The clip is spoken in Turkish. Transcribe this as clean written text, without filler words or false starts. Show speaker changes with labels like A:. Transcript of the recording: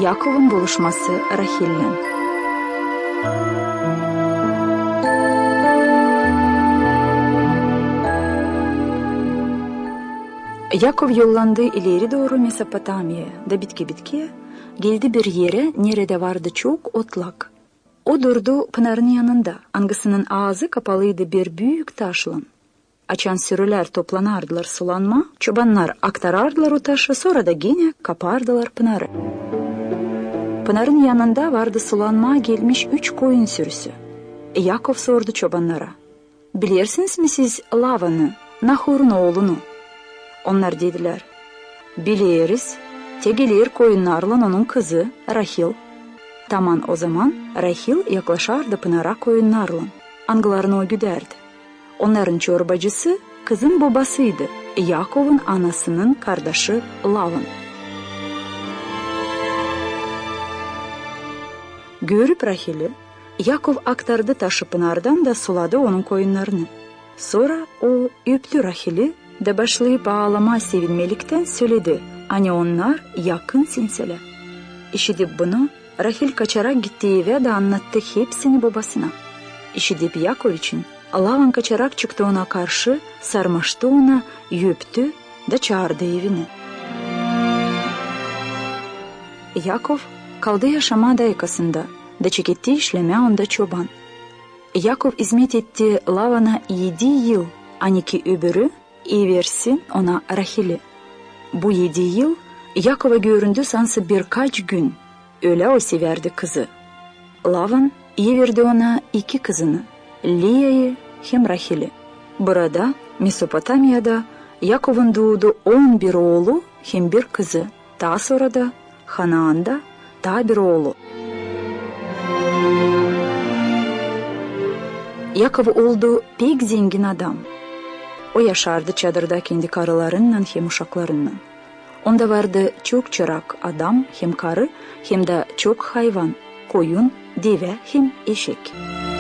A: Yakov'un buluşması Rahil'le. Yakov yollandı ileri doğru Mesopotamya'ya da bitkiye, geldi bir yere nerede vardı çok otlak. O durdu pınarın yanında, hangisinin ağzı kapalıydı bir büyük taşla. Açan sürüler toplanardılar sulanma, çobanlar aktarardılar o taşı, sonra da yine kapardılar pınarı. Pınarın yanında vardı sulanma gelmiş 3 koyun sürüsü. Yakov sordu çobanlara, bilirsiniz mi siz Lavan'ı, Nahor'un oğlunu? Onlar dediler, biliriz, tegelir koyunlarla onun kızı Rahil. Tamam o zaman Rahil yaklaşardı pınara koyunlarla, angılarını o güderdi. Onların çorbacısı kızın babasıydı, Yakov'un anasının kardeşi Lavan. Görüp Rahil'i, Yakov aktardı taşı pınardan da suladı onun koyunlarını. Sonra o öptü Rahil'i de başlayıp ağlama sevinmelikten söyledi. Hani onlar yakın sinseler. İşitip bunu Rahil kaçarak gittiği ve de anlattı hepsini babasına. İşitip Yakov için Lavan kaçarak çıktı ona karşı, sarmaştı ona, öptü de çağırdı evine. Yakov kaldı yaşama daykasında da çeketti işleme onda çoban. Yakov hizmet etti Lavan'a 7 yıl, aniki öbürü versin ona Rahil'i. Bu 7 yıl Yakov'a göründü sansı birkaç gün. Öyle o severdi kızı. Lavan verdi ona 2 kızını, Liya'yı hem Rahil'i. Burada Mesopotamya'da Yakov'un doğdu 11 oğlu hem bir kızı. Daha sonra da Hanaan'da daha bir oğlu. Yakov oldu pek zengin adam. O yaşardı çadırda kendi karılarından hem uşaklarından. Onda vardı çok çırak adam hem karı hem de çok hayvan, koyun, deve hem eşek.